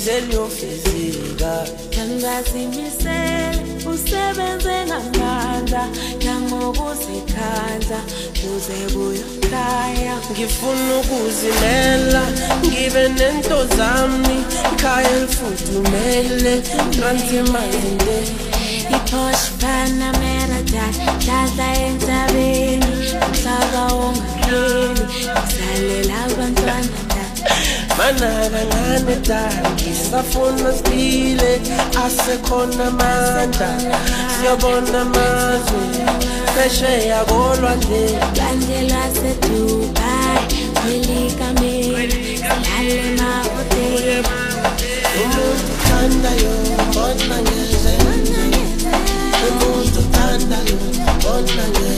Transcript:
liyofezeka. Kangazimisele usebenze ngamandla nangokuzikhandla kuze kuyokhaya. Ngifuna ukuzimela ngibe nento zami, ikhaya elifudumele transimande. I-Porsche Panamera dladla entabeni, umhlaba ongapheli ngisalela abantwana Mana kancane dala ngisafuna siphile, asekhona amandla siyabona amazwe phesheya kolwandle. lwandle lwaseDubai, Melikameli, silale emahhotela. Umuntu uthandayo mbona ngeze, umuntu uthandayo mbona ngeze.